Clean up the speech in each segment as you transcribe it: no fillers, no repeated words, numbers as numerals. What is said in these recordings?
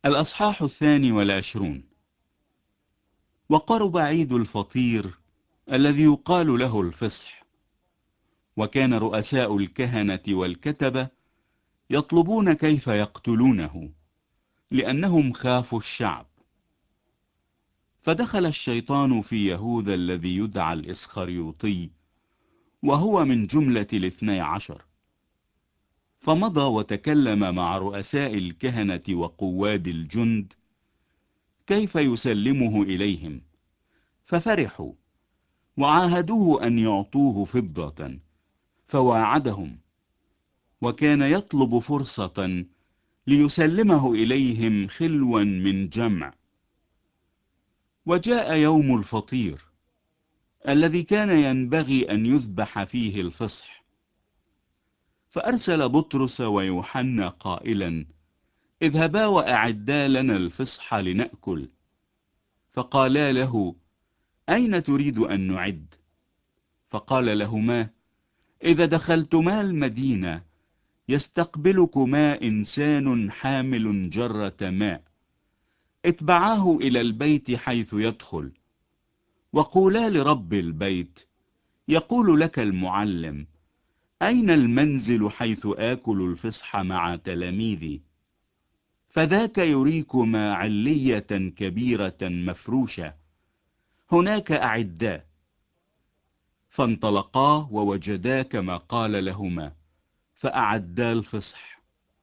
الأصحاح 22. وقرب عيد الفطير الذي يقال له الفصح، وكان رؤساء الكهنة والكتبة يطلبون كيف يقتلونه، لأنهم خافوا الشعب. فدخل الشيطان في يهوذا الذي يدعى الإسخريوطي، وهو من جملة 12، فمضى وتكلم مع رؤساء الكهنة وقواد الجند كيف يسلمه إليهم، ففرحوا وعاهدوه أن يعطوه فضة، فواعدهم، وكان يطلب فرصة ليسلمه إليهم خلوا من جمع. وجاء يوم الفطير الذي كان ينبغي أن يذبح فيه الفصح، فأرسل بطرس ويوحنا قائلا: اذهبا وأعدا لنا الفصح لنأكل. فقالا له: أين تريد أن نعد؟ فقال لهما: إذا دخلتما المدينة يستقبلكما إنسان حامل جرة ماء، اتبعاه إلى البيت حيث يدخل، وقولا لرب البيت: يقول لك المعلم: أين المنزل حيث آكل الفصح مع تلاميذي؟ فذاك يريكما علية كبيرة مفروشة، هناك أعداه. فانطلقا ووجدا كما قال لهما، فأعدا الفصح.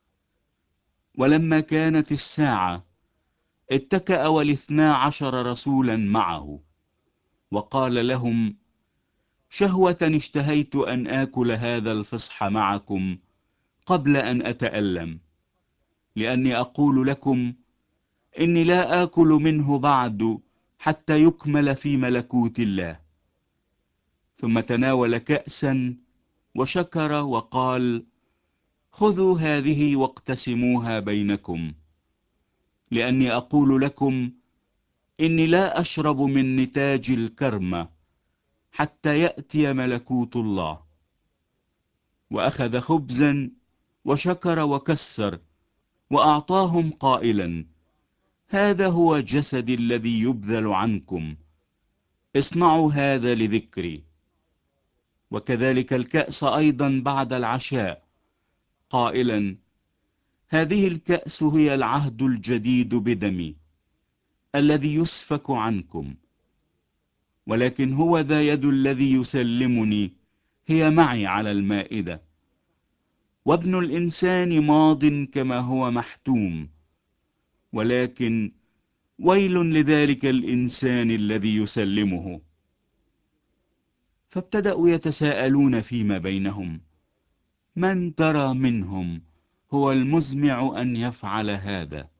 ولما كانت الساعة اتكأ وال12 رسولا معه، وقال لهم: شهوة اشتهيت أن آكل هذا الفصح معكم قبل أن أتألم، لأني أقول لكم إني لا آكل منه بعد حتى يكمل في ملكوت الله. ثم تناول كأسا وشكر وقال: خذوا هذه واقتسموها بينكم، لأني أقول لكم إني لا أشرب من نتاج الكرمة حتى يأتي ملكوت الله. وأخذ خبزا وشكر وكسر وأعطاهم قائلا: هذا هو جسدي الذي يبذل عنكم، اصنعوا هذا لذكري. وكذلك الكأس أيضا بعد العشاء قائلا: هذه الكأس هي العهد الجديد بدمي الذي يسفك عنكم، ولكن هو ذا يد الذي يسلمني هي معي على المائدة. وابن الإنسان ماض كما هو محتوم، ولكن ويل لذلك الإنسان الذي يسلمه. فابتدأوا يتساءلون فيما بينهم: من ترى منهم هو المزمع أن يفعل هذا؟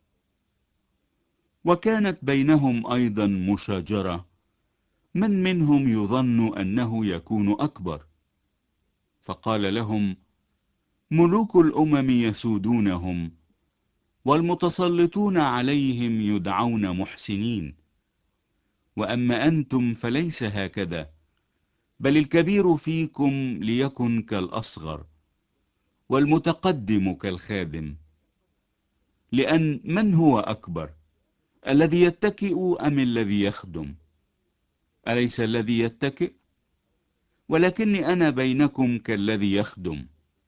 وكانت بينهم أيضا مشاجرة: من منهم يظن أنه يكون أكبر؟ فقال لهم: ملوك الأمم يسودونهم، والمتسلطون عليهم يدعون محسنين، وأما أنتم فليس هكذا، بل الكبير فيكم ليكن كالأصغر، والمتقدم كالخادم. لأن من هو أكبر، الذي يتكئ أم الذي يخدم؟ أليس الذي يتكئ؟ ولكني أنا بينكم كالذي يخدم.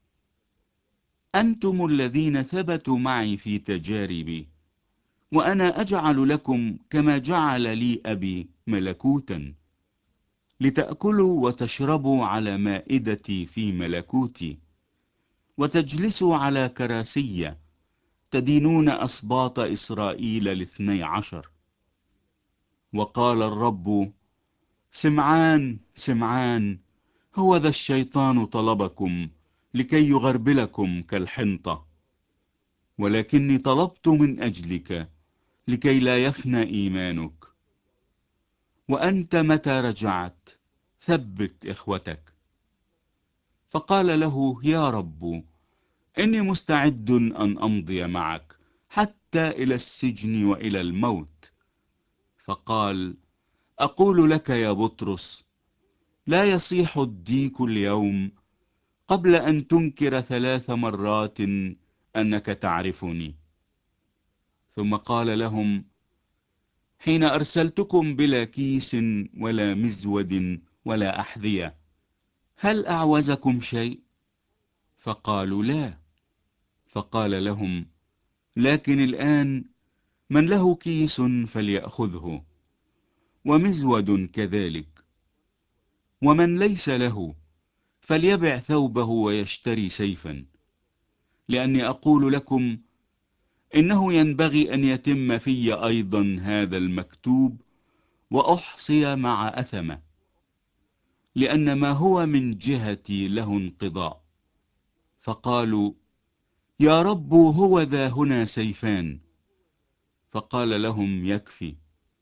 أنتم الذين ثبتوا معي في تجاربي، وأنا أجعل لكم كما جعل لي أبي ملكوتا، لتأكلوا وتشربوا على مائدتي في ملكوتي، وتجلسوا على كراسي تدينون أسباط إسرائيل 12. وقال الرب: سمعان سمعان، هو ذا الشيطان طلبكم لكي يغربلكم كالحنطة، ولكني طلبت من أجلك لكي لا يفنى إيمانك. وأنت متى رجعت ثبت إخوتك. فقال له: يا رب، إني مستعد أن أمضي معك حتى إلى السجن وإلى الموت. فقال: أقول لك يا بطرس، لا يصيح الديك اليوم قبل أن تنكر 3 مرات أنك تعرفني. ثم قال لهم: حين أرسلتكم بلا كيس ولا مزود ولا أحذية، هل أعوزكم شيء؟ فقالوا: لا. فقال لهم: لكن الآن من له كيس فليأخذه، ومزود كذلك، ومن ليس له فليبع ثوبه ويشتري سيفا، لأني أقول لكم إنه ينبغي أن يتم في أيضا هذا المكتوب وأحصي مع أثمه، لأن ما هو من جهتي له انقضاء. فقالوا: يا رب، هو ذا هنا سيفان. فقال لهم: يكفي.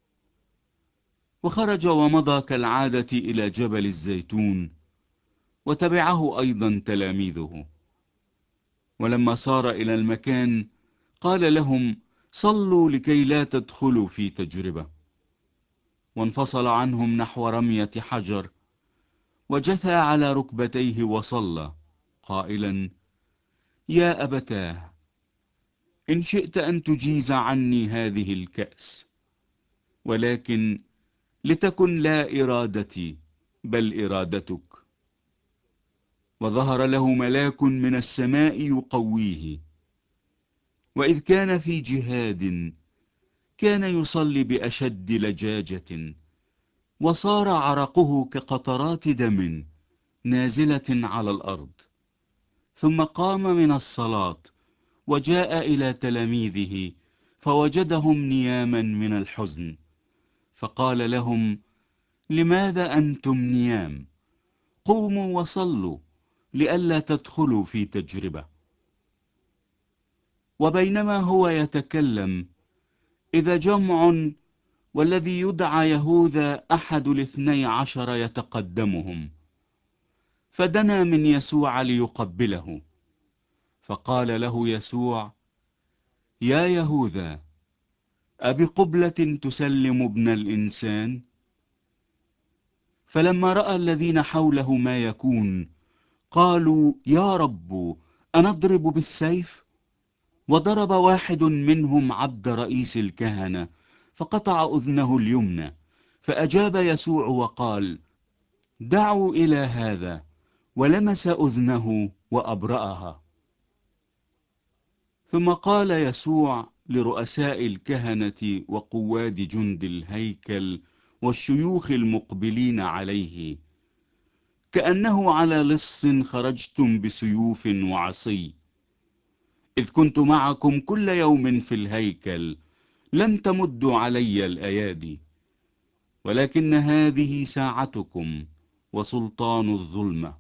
وخرج ومضى كالعادة إلى جبل الزيتون، وتبعه أيضا تلاميذه. ولما صار إلى المكان قال لهم: صلوا لكي لا تدخلوا في تجربة. وانفصل عنهم نحو رمية حجر، وجثى على ركبتيه وصلى قائلا: يا أبتاه، إن شئت أن تجيز عني هذه الكأس، ولكن لتكن لا إرادتي بل إرادتك. وظهر له ملاك من السماء يقويه. وإذ كان في جهاد كان يصلي بأشد لجاجة، وصار عرقه كقطرات دم نازلة على الأرض. ثم قام من الصلاة وجاء إلى تلاميذه، فوجدهم نياما من الحزن، فقال لهم: لماذا أنتم نيام؟ قوموا وصلوا لئلا تدخلوا في تجربة. وبينما هو يتكلم إذا جمع، والذي يدعى يهوذا أحد 12 يتقدمهم، فدنا من يسوع ليقبله. فقال له يسوع: يا يهوذا، أبقبلة تسلم ابن الإنسان؟ فلما رأى الذين حوله ما يكون قالوا: يا رب، أنضرب بالسيف؟ وضرب واحد منهم عبد رئيس الكهنة فقطع أذنه اليمنى. فأجاب يسوع وقال: دعوا إلى هذا. ولمس أذنه وأبرأها. ثم قال يسوع لرؤساء الكهنة وقواد جند الهيكل والشيوخ المقبلين عليه: كأنه على لص خرجتم بسيوف وعصي. إذ كنت معكم كل يوم في الهيكل لم تمدوا علي الأيادي، ولكن هذه ساعتكم وسلطان الظلمة.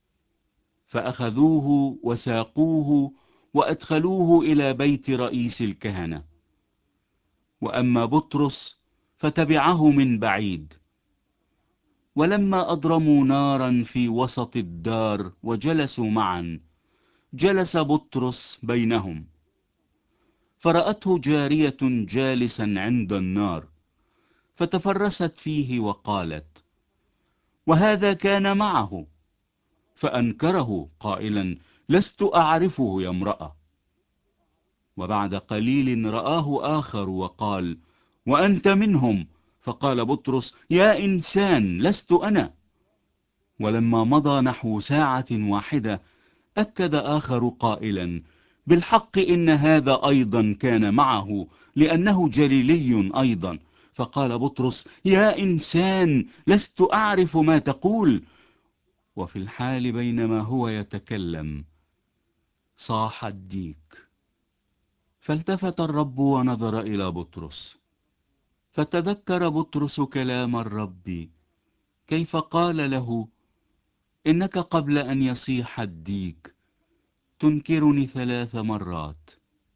فأخذوه وساقوه وأدخلوه إلى بيت رئيس الكهنة. وأما بطرس فتبعه من بعيد. ولما أضرموا نارا في وسط الدار وجلسوا معا، جلس بطرس بينهم. فرأته جارية جالسا عند النار، فتفرست فيه وقالت: وهذا كان معه. فأنكره قائلا: لست أعرفه يا امرأة. وبعد قليل رآه آخر وقال: وأنت منهم. فقال بطرس: يا إنسان، لست أنا. ولما مضى نحو ساعة واحدة أكد آخر قائلا: بالحق إن هذا أيضا كان معه، لأنه جليلي أيضا. فقال بطرس: يا إنسان، لست أعرف ما تقول. وفي الحال بينما هو يتكلم صاح الديك. فالتفت الرب ونظر إلى بطرس، فتذكر بطرس كلام الرب كيف قال له: إنك قبل أن يصيح الديك تنكرني 3 مرات.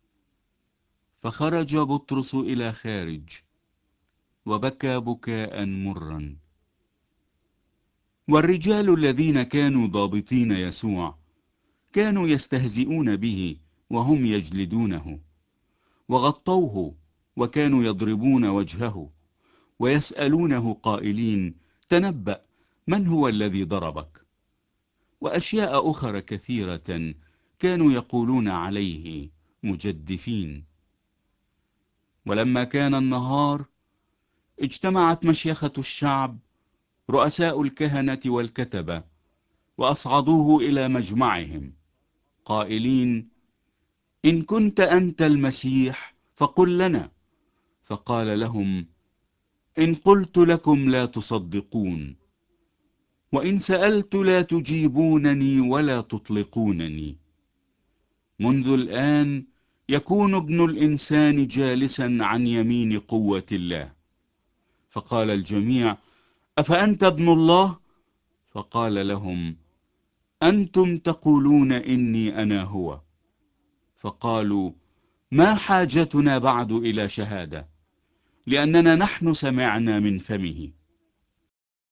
فخرج بطرس إلى خارج وبكى بكاء مرا. والرجال الذين كانوا ضابطين يسوع كانوا يستهزئون به وهم يجلدونه، وغطوه وكانوا يضربون وجهه ويسألونه قائلين: تنبأ، من هو الذي ضربك؟ وأشياء أخرى كثيرة كانوا يقولون عليه مجدفين. ولما كان النهار اجتمعت مشيخة الشعب رؤساء الكهنة والكتبة، وأصعدوه إلى مجمعهم قائلين: إن كنت أنت المسيح فقل لنا. فقال لهم: إن قلت لكم لا تصدقون، وإن سألت لا تجيبونني ولا تطلقونني. منذ الآن يكون ابن الإنسان جالسا عن يمين قوة الله. فقال الجميع: أفأنت ابن الله؟ فقال لهم: أنتم تقولون إني أنا هو. فقالوا: ما حاجتنا بعد إلى شهادة؟ لأننا نحن سمعنا من فمه.